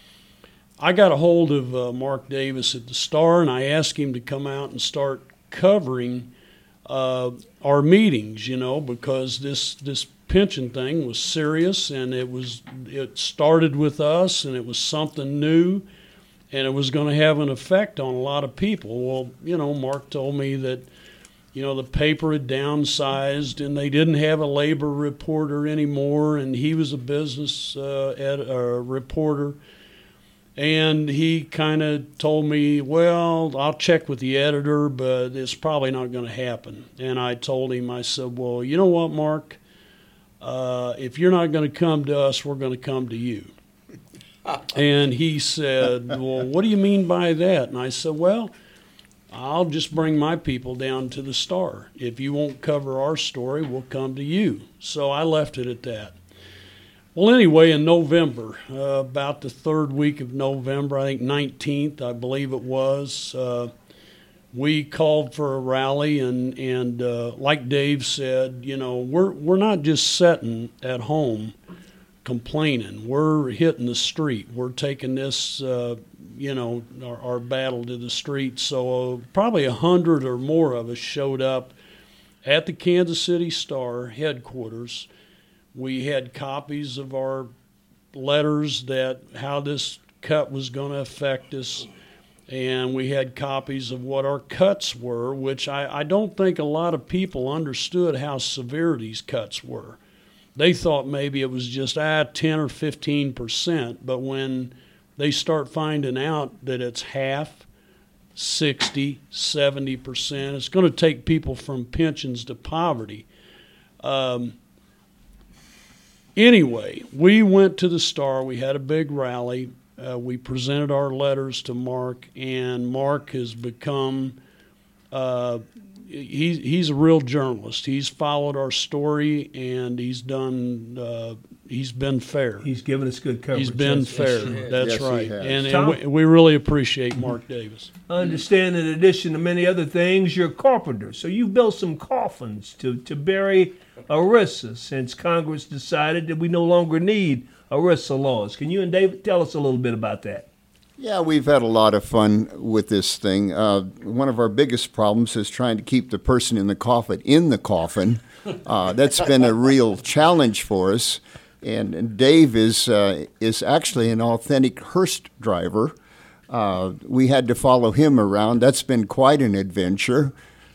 I got a hold of Mark Davis at the Star, and I asked him to come out and start covering our meetings, because this pension thing was serious, and it started with us, and it was something new, and it was going to have an effect on a lot of people. Well, Mark told me that the paper had downsized, and they didn't have a labor reporter anymore, and he was a business reporter. And he kind of told me, well, I'll check with the editor, but it's probably not going to happen. And I told him, I said, well, you know what, Mark? If you're not going to come to us, we're going to come to you. And he said, well, what do you mean by that? And I said, well, I'll just bring my people down to the Star. If you won't cover our story, we'll come to you. So I left it at that. Well, anyway, in November, about the third week of November, I think 19th, I believe it was, we called for a rally, and like Dave said, we're not just sitting at home complaining. We're hitting the street. We're taking this our battle to the street. So probably 100 or more of us showed up at the Kansas City Star headquarters. We had copies of our letters that how this cut was going to affect us, and we had copies of what our cuts were, which I don't think a lot of people understood how severe these cuts were. They thought maybe it was just 10 or 15%, but when they start finding out that it's half, 60, 70%. It's going to take people from pensions to poverty. Anyway, we went to the Star. We had a big rally. We presented our letters to Mark, and Mark has become he's a real journalist. He's followed our story, and he's done. He's been fair. He's given us good coverage. He's been fair. That's yes, right. And we really appreciate Mark Davis. I understand, in addition to many other things, you're a carpenter. So you've built some coffins to bury ERISA since Congress decided that we no longer need ERISA laws. Can you and David tell us a little bit about that? Yeah, we've had a lot of fun with this thing. One of our biggest problems is trying to keep the person in the coffin. That's been a real challenge for us. And Dave is actually an authentic hearse driver. We had to follow him around. That's been quite an adventure.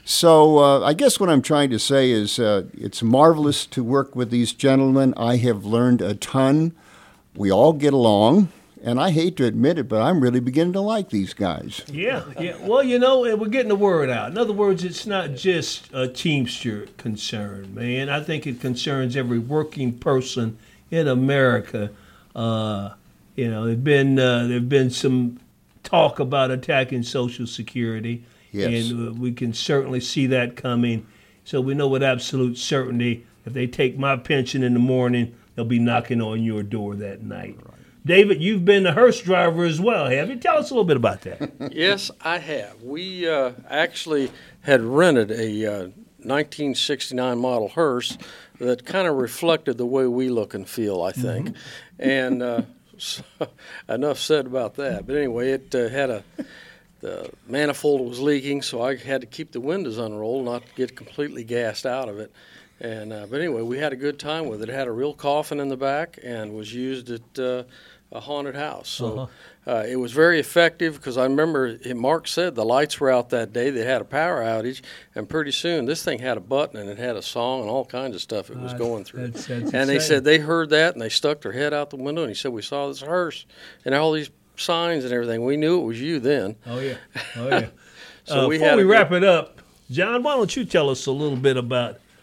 So I guess what I'm trying to say is it's marvelous to work with these gentlemen. I have learned a ton. We all get along. And I hate to admit it, but I'm really beginning to like these guys. Yeah. Well, we're getting the word out. In other words, it's not just a Teamster concern, man. I think it concerns every working person in America. There've been some talk about attacking Social Security. Yes. And we can certainly see that coming. So we know with absolute certainty, if they take my pension in the morning, they'll be knocking on your door that night. Right. David, you've been a hearse driver as well, have you? Tell us a little bit about that. Yes, I have. We actually had rented a 1969 model hearse that kind of reflected the way we look and feel, I think. Mm-hmm. And so, enough said about that. But anyway, it had the manifold was leaking, so I had to keep the windows unrolled, not to get completely gassed out of it. And but anyway, we had a good time with it. It had a real coffin in the back and was used at a haunted house. So it was very effective because I remember Mark said the lights were out that day. They had a power outage, and pretty soon this thing had a button and it had a song and all kinds of stuff it was going through. That's and they said they heard that and they stuck their head out the window and he said, we saw this hearse and all these signs and everything. We knew it was you then. Oh, yeah. So before we wrap it up, John, why don't you tell us a little bit about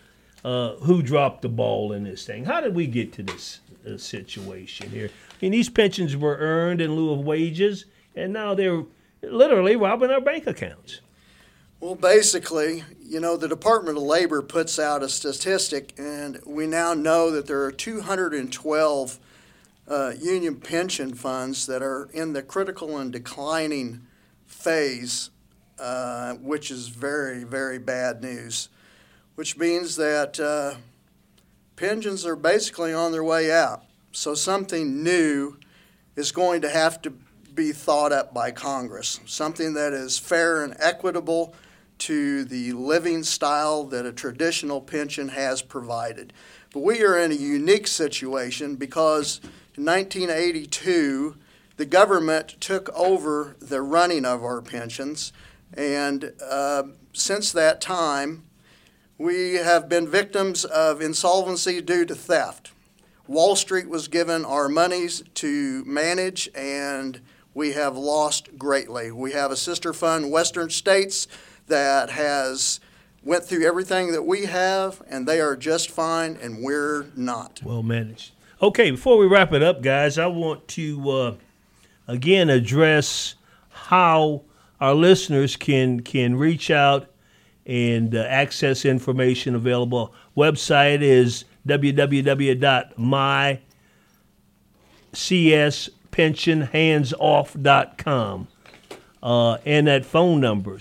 who dropped the ball in this thing. How did we get to this situation here? I mean, these pensions were earned in lieu of wages, and now they're literally robbing our bank accounts. Well, basically, the Department of Labor puts out a statistic, and we now know that there are 212 union pension funds that are in the critical and declining phase, which is very, very bad news, which means that pensions are basically on their way out. So something new is going to have to be thought up by Congress, something that is fair and equitable to the living style that a traditional pension has provided. But we are in a unique situation because in 1982, the government took over the running of our pensions, and since that time, we have been victims of insolvency due to theft. Wall Street was given our monies to manage, and we have lost greatly. We have a sister fund, Western States, that has went through everything that we have, and they are just fine, and we're not. Well managed. Okay, before we wrap it up, guys, I want to again address how our listeners can reach out and access information available. Website is www.mycspensionhandsoff.com. And that phone number,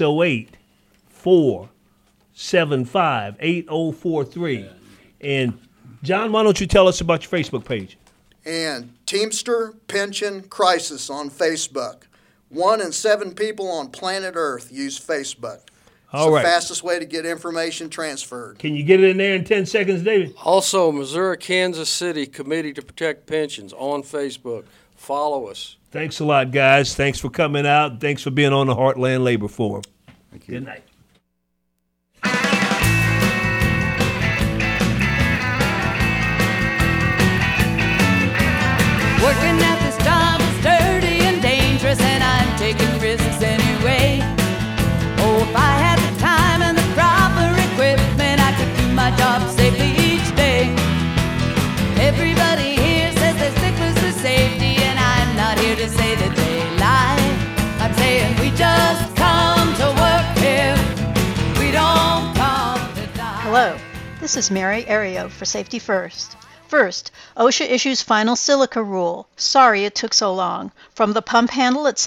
608-475-8043. And, John, why don't you tell us about your Facebook page? And Teamster Pension Crisis on Facebook. 1 in 7 people on planet Earth use Facebook. It's the fastest way to get information transferred. Can you get it in there in 10 seconds, David? Also, Missouri Kansas City Committee to Protect Pensions on Facebook. Follow us. Thanks a lot, guys. Thanks for coming out. Thanks for being on the Heartland Labor Forum. Thank you. Good night. Working at this job is dirty and dangerous, and I'm taking risks anyway. Oh, if I had the time and the proper equipment, I could do my job safely each day. Everybody here says they're sticklers for safety, and I'm not here to say that they lie. I'm saying we just come to work here. We don't come to die. Hello, this is Mary Ario for Safety First. First, OSHA issues final silica rule. Sorry it took so long. From the pump handle at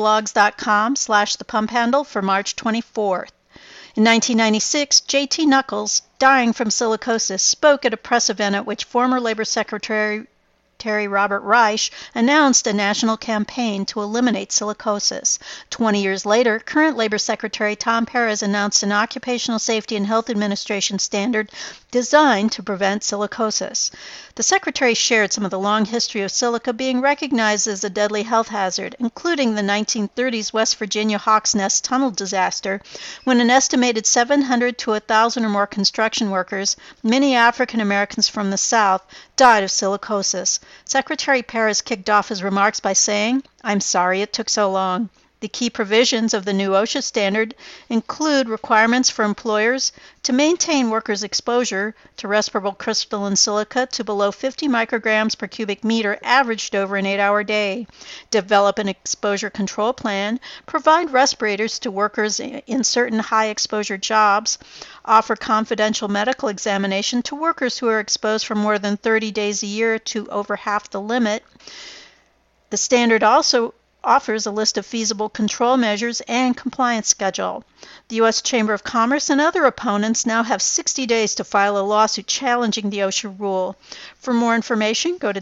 scienceblogs.com/thepumphandle for March 24th. In 1996, J.T. Knuckles, dying from silicosis, spoke at a press event at which former Labor Secretary Robert Reich announced a national campaign to eliminate silicosis. 20 years later, current Labor Secretary Tom Perez announced an Occupational Safety and Health Administration standard designed to prevent silicosis. The Secretary shared some of the long history of silica being recognized as a deadly health hazard, including the 1930s West Virginia Hawks Nest tunnel disaster, when an estimated 700 to 1,000 or more construction workers, many African Americans from the South, died of silicosis. Secretary Perez kicked off his remarks by saying, "I'm sorry it took so long." The key provisions of the new OSHA standard include requirements for employers to maintain workers' exposure to respirable crystalline silica to below 50 micrograms per cubic meter averaged over an 8-hour day, develop an exposure control plan, provide respirators to workers in certain high-exposure jobs, offer confidential medical examination to workers who are exposed for more than 30 days a year to over half the limit. The standard also offers a list of feasible control measures and compliance schedule. The U.S. Chamber of Commerce and other opponents now have 60 days to file a lawsuit challenging the OSHA rule. For more information, go to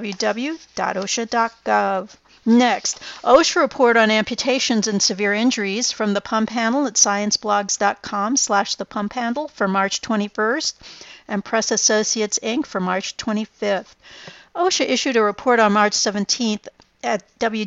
www.osha.gov. Next, OSHA report on amputations and severe injuries from the pump handle at scienceblogs.com/thepumphandle for March 21st and Press Associates Inc. for March 25th. OSHA issued a report on March 17th at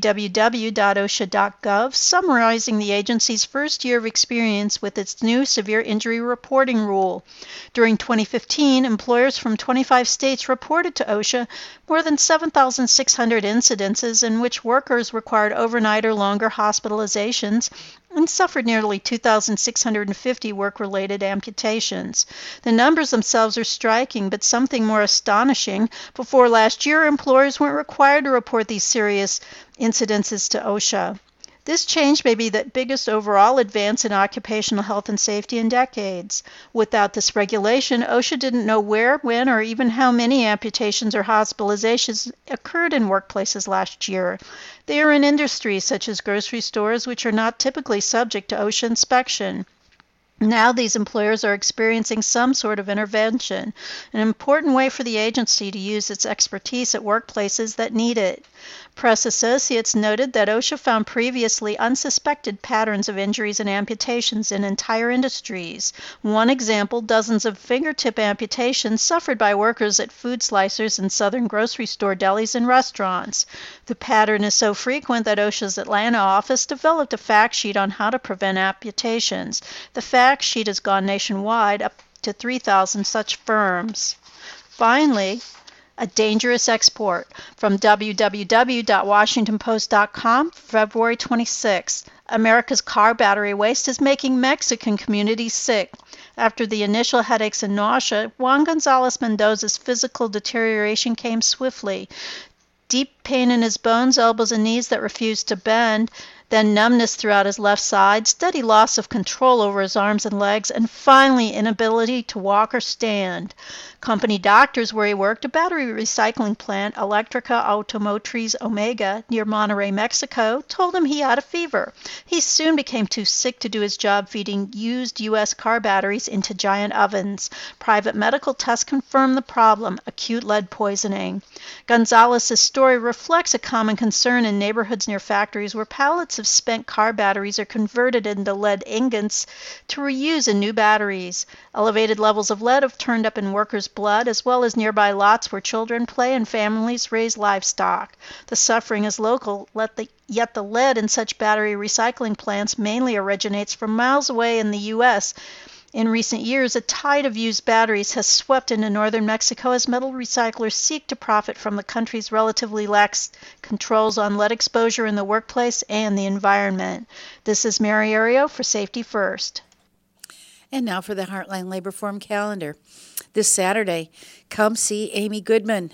www.osha.gov summarizing the agency's first year of experience with its new severe injury reporting rule. During 2015, employers from 25 states reported to OSHA more than 7,600 incidences in which workers required overnight or longer hospitalizations and suffered nearly 2,650 work-related amputations. The numbers themselves are striking, but something more astonishing. Before last year, employers weren't required to report these serious incidences to OSHA. This change may be the biggest overall advance in occupational health and safety in decades. Without this regulation, OSHA didn't know where, when, or even how many amputations or hospitalizations occurred in workplaces last year. They are in industries such as grocery stores, which are not typically subject to OSHA inspection. Now these employers are experiencing some sort of intervention, an important way for the agency to use its expertise at workplaces that need it. Press Associates noted that OSHA found previously unsuspected patterns of injuries and amputations in entire industries. One example, dozens of fingertip amputations suffered by workers at food slicers and southern grocery store delis and restaurants. The pattern is so frequent that OSHA's Atlanta office developed a fact sheet on how to prevent amputations. The fact sheet has gone nationwide, up to 3,000 such firms. Finally, a dangerous export from www.washingtonpost.com, February 26. America's car battery waste is making Mexican communities sick. After the initial headaches and nausea, Juan Gonzalez Mendoza's physical deterioration came swiftly. Deep pain in his bones, elbows, and knees that refused to bend, then numbness throughout his left side, steady loss of control over his arms and legs, and finally inability to walk or stand. Company doctors where he worked, a battery recycling plant, Electrica Automotriz Omega, near Monterrey, Mexico, told him he had a fever. He soon became too sick to do his job feeding used U.S. car batteries into giant ovens. Private medical tests confirmed the problem, acute lead poisoning. Gonzalez's story reflects a common concern in neighborhoods near factories where pallets of spent car batteries are converted into lead ingots to reuse in new batteries. Elevated levels of lead have turned up in workers' blood, as well as nearby lots where children play and families raise livestock. The suffering is local, yet the lead in such battery recycling plants mainly originates from miles away in the U.S. In recent years, a tide of used batteries has swept into northern Mexico as metal recyclers seek to profit from the country's relatively lax controls on lead exposure in the workplace and the environment. This is Mary Ario for Safety First. And now for the Heartland Labor Forum calendar. This Saturday, come see Amy Goodman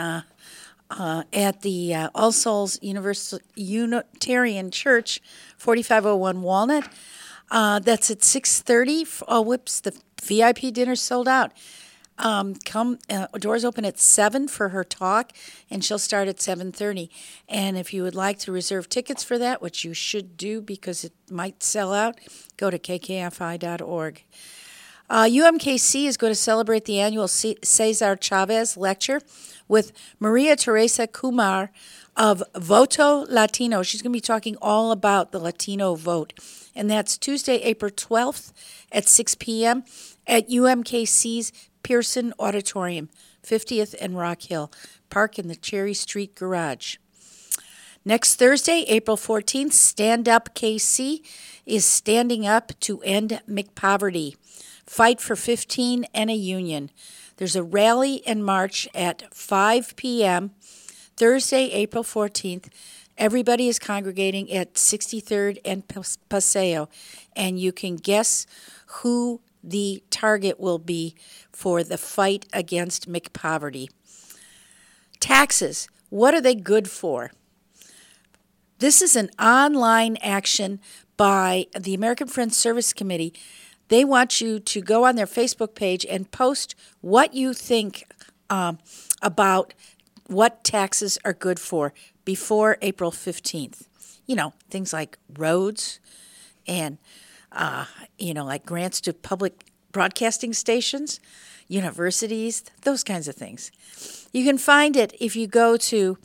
at the All Souls Unitarian Church, 4501 Walnut. That's at 6:30. Oh, whoops, the VIP dinner's sold out. Doors open at 7 for her talk, and she'll start at 7:30. And if you would like to reserve tickets for that, which you should do because it might sell out, go to kkfi.org. UMKC is going to celebrate the annual Cesar Chavez Lecture with Maria Teresa Kumar of Voto Latino. She's going to be talking all about the Latino vote. And that's Tuesday, April 12th at 6 p.m. at UMKC's Pearson Auditorium, 50th and Rock Hill. Park in the Cherry Street Garage. Next Thursday, April 14th, Stand Up KC is standing up to end McPoverty. Fight for 15 and a union. There's a rally and march at 5 p.m. Thursday, April 14th. Everybody is congregating at 63rd and Paseo, and you can guess who the target will be for the fight against McPoverty. Taxes, what are they good for? This is an online action by the American Friends Service Committee. They want you to go on their Facebook page and post what you think about what taxes are good for before April 15th. You know, things like roads and, like grants to public broadcasting stations, universities, those kinds of things. You can find it if you go to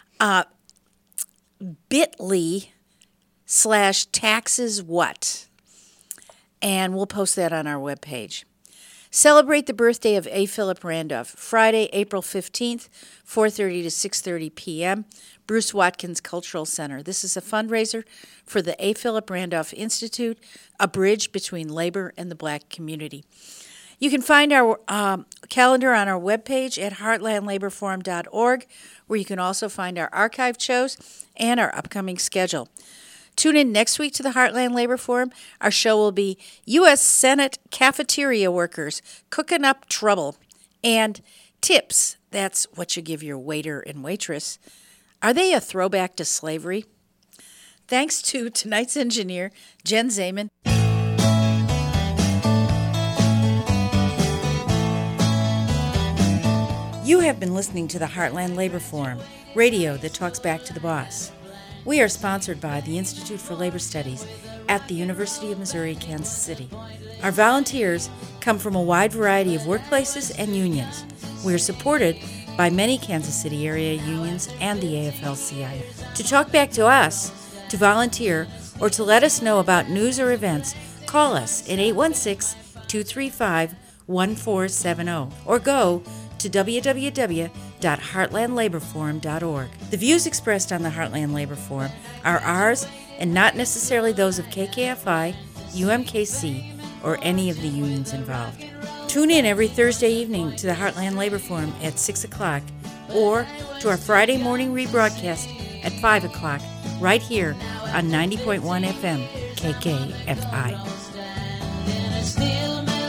bit.ly/taxeswhat. And we'll post that on our webpage. Celebrate the birthday of A. Philip Randolph, Friday, April 15th, 4:30 to 6:30 p.m., Bruce Watkins Cultural Center. This is a fundraiser for the A. Philip Randolph Institute, a bridge between labor and the black community. You can find our calendar on our webpage at heartlandlaborforum.org, where you can also find our archived shows and our upcoming schedule. Tune in next week to the Heartland Labor Forum. Our show will be U.S. Senate cafeteria workers cooking up trouble. And tips, that's what you give your waiter and waitress. Are they a throwback to slavery? Thanks to tonight's engineer, Jen Zeman. You have been listening to the Heartland Labor Forum, radio that talks back to the boss. We are sponsored by the Institute for Labor Studies at the University of Missouri, Kansas City. Our volunteers come from a wide variety of workplaces and unions. We are supported by many Kansas City area unions and the AFL-CIO. To talk back to us, to volunteer, or to let us know about news or events, call us at 816-235-1470 or go to www.heartlandlaborforum.org. The views expressed on the Heartland Labor Forum are ours and not necessarily those of KKFI, UMKC, or any of the unions involved. Tune in every Thursday evening to the Heartland Labor Forum at 6 o'clock or to our Friday morning rebroadcast at 5 o'clock right here on 90.1 FM KKFI.